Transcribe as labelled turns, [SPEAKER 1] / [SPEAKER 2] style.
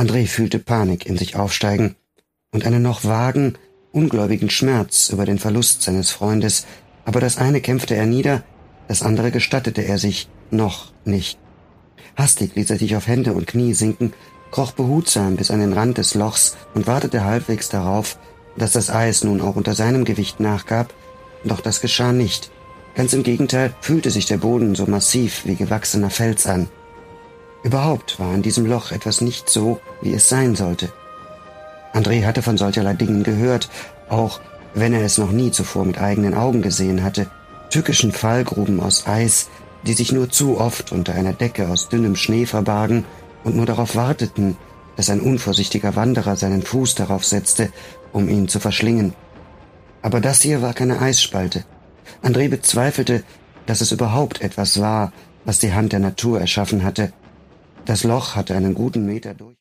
[SPEAKER 1] André fühlte Panik in sich aufsteigen und einen noch vagen, ungläubigen Schmerz über den Verlust seines Freundes, aber das eine kämpfte er nieder, das andere gestattete er sich noch nicht. Hastig ließ er sich auf Hände und Knie sinken, kroch behutsam bis an den Rand des Lochs und wartete halbwegs darauf, dass das Eis nun auch unter seinem Gewicht nachgab, doch das geschah nicht. Ganz im Gegenteil fühlte sich der Boden so massiv wie gewachsener Fels an. Überhaupt war in diesem Loch etwas nicht so, wie es sein sollte. André hatte von solcherlei Dingen gehört, auch wenn er es noch nie zuvor mit eigenen Augen gesehen hatte, tückischen Fallgruben aus Eis, die sich nur zu oft unter einer Decke aus dünnem Schnee verbargen und nur darauf warteten, dass ein unvorsichtiger Wanderer seinen Fuß darauf setzte, um ihn zu verschlingen. Aber das hier war keine Eisspalte. André bezweifelte, dass es überhaupt etwas war, was die Hand der Natur erschaffen hatte. Das Loch hatte einen guten Meter durch.